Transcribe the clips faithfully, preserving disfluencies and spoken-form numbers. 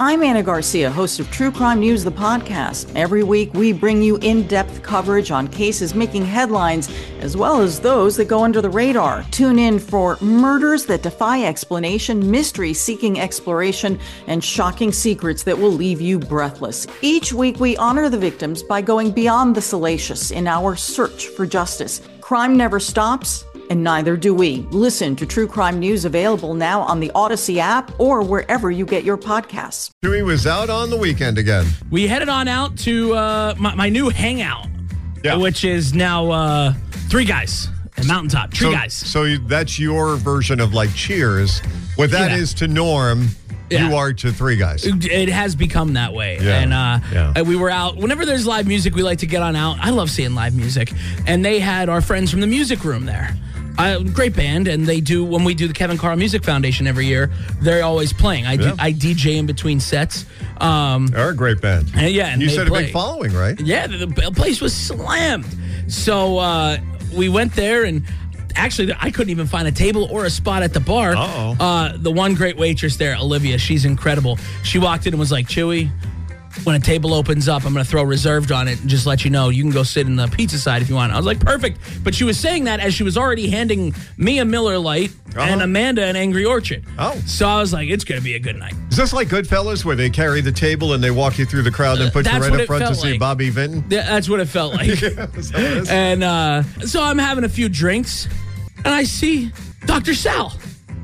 I'm Anna Garcia, host of True Crime News, the podcast. Every week, we bring you in-depth coverage on cases making headlines, as well as those that go under the radar. Tune in for murders that defy explanation, mystery seeking exploration, and shocking secrets that will leave you breathless. Each week, we honor the victims by going beyond the salacious in our search for justice. Crime never stops, and neither do we. Listen to True Crime News, available now on the Odyssey app or wherever you get your podcasts. Chewy was out on the weekend again. We headed on out to uh, my, my new hangout, Yeah. which is now uh, Three Guys at Mountaintop. Tree so, Guys. So you, that's your version of like Cheers. What that Yeah. is to Norm, Yeah. you are to Three Guys. It has become that way. Yeah. And uh, Yeah. we were out. Whenever there's live music, we like to get on out. I love seeing live music. And they had our friends from the music room there. Uh, great band, and they do, when we do the Kevin Carl Music Foundation every year, they're always playing. I, do, Yeah. I D J in between sets. Um, They're a great band. and yeah, and you they said play. a big following, right? Yeah, the, the place was slammed. So uh, we went there, and actually, I couldn't even find a table or a spot at the bar. Uh-oh. Uh, the one great waitress there, Olivia, she's incredible. She walked in and was like, Chewy, when a table opens up, I'm going to throw reserved on it and just let you know you can go sit in the pizza side if you want. I was like, perfect. But she was saying that as she was already handing me a Miller Lite Uh-huh. and Amanda an Angry Orchard. Oh. So I was like, it's going to be a good night. Is this like Goodfellas, where they carry the table and they walk you through the crowd and put you That's right what up it front to felt see like. Bobby Vinton? Yeah, that's what it felt like. Is that what it is? And uh, so I'm having a few drinks, and I see Doctor Sal,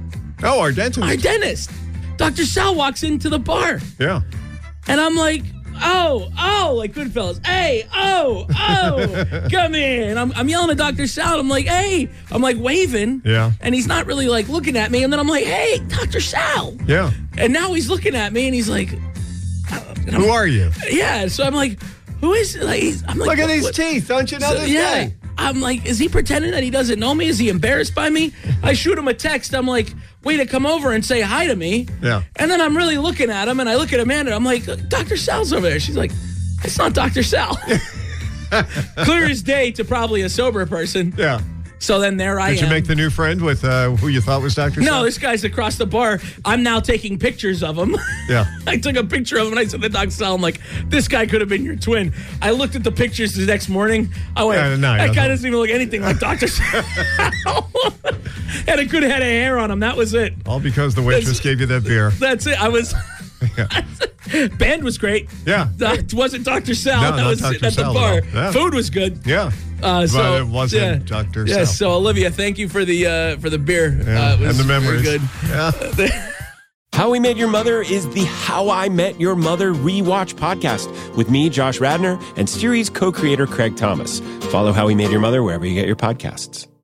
Oh, our dentist. our dentist. Doctor Sal walks into the bar, yeah. and I'm like, oh, oh, like Goodfellas. Hey, oh, oh, come in. I'm, I'm yelling at Doctor Sal. I'm like, hey, I'm like waving. Yeah. And he's not really like looking at me. And then I'm like, hey, Doctor Sal. Yeah. And now he's looking at me, and he's like, and I'm- Who are you? yeah. So I'm like, who is like? He's, I'm like, Look at what- his what- teeth. Don't you know So, this yeah. guy? I'm like, is he pretending that he doesn't know me? Is he embarrassed by me? I shoot him a text. I'm like, way to come over and say hi to me. Yeah. And then I'm really looking at him, and I look at Amanda. I'm like, Doctor Sal's over there. She's like, it's not Doctor Sal. Clear as day to probably a sober person. Yeah. So then there I Did am. you make the new friend with uh, who you thought was Doctor No, this guy's across the bar. I'm now taking pictures of him. Yeah. I took a picture of him and I said to Doctor Sal, I'm like, this guy could have been your twin. I looked at the pictures the next morning. I went, Yeah, no, that yeah, guy no. doesn't even look anything like Doctor Sal. Had a good head of hair on him. That was it. All because the waitress That's- gave you that beer. That's it. I was. Band was great. Yeah. That wasn't Doctor Sal. No, that not was Doctor at the Sal at bar. all. Yeah. Food was good. Yeah. Uh, so But it wasn't yeah. Doctor Yeah. Sal. So Olivia, thank you for the uh, for the beer. Yeah. Uh, it was and the very memories. Good. Yeah. How I Met Your Mother is the How I Met Your Mother rewatch podcast with me, Josh Radner, and series co-creator Craig Thomas. Follow How We Made Your Mother wherever you get your podcasts.